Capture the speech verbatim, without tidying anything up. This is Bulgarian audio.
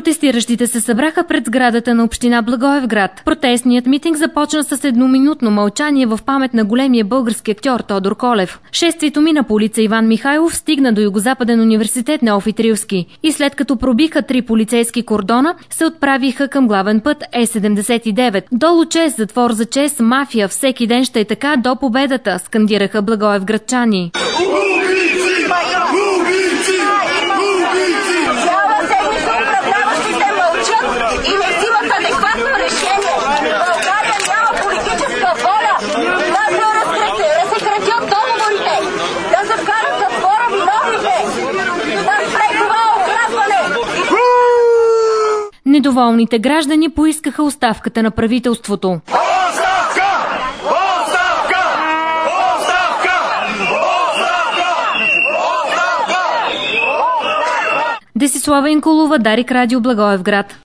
Протестиращите се събраха пред сградата на община Благоевград. Протестният митинг започна с едноминутно мълчание в памет на големия български актьор Тодор Колев. Шествието мина по улица Иван Михайлов, стигна до Югозападен университет Неофит Рилски и след като пробиха три полицейски кордона, се отправиха към главен път Е седемдесет и девет. Долу чест, затвор за чест, мафия, всеки ден ще е така до победата, скандираха благоевградчани. Недоволните граждани поискаха оставката на правителството. Оставка! Оставка! Оставка! Оставка! Оставка! Десислава Инколова, Дарик Радио, Благоевград.